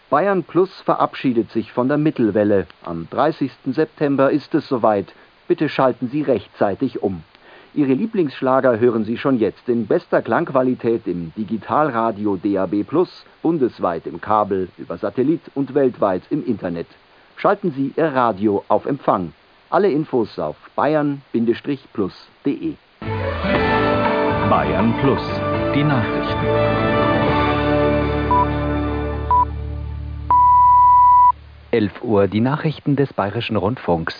Bayern Plus verabschiedet sich von der Mittelwelle. Am 30. September ist es soweit. Bitte schalten Sie rechtzeitig um. Ihre Lieblingsschlager hören Sie schon jetzt in bester Klangqualität im Digitalradio DAB+, bundesweit im Kabel, über Satellit und weltweit im Internet. Schalten Sie Ihr Radio auf Empfang. Alle Infos auf bayern-plus.de. Bayern Plus, die Nachrichten. 11 Uhr, die Nachrichten des Bayerischen Rundfunks.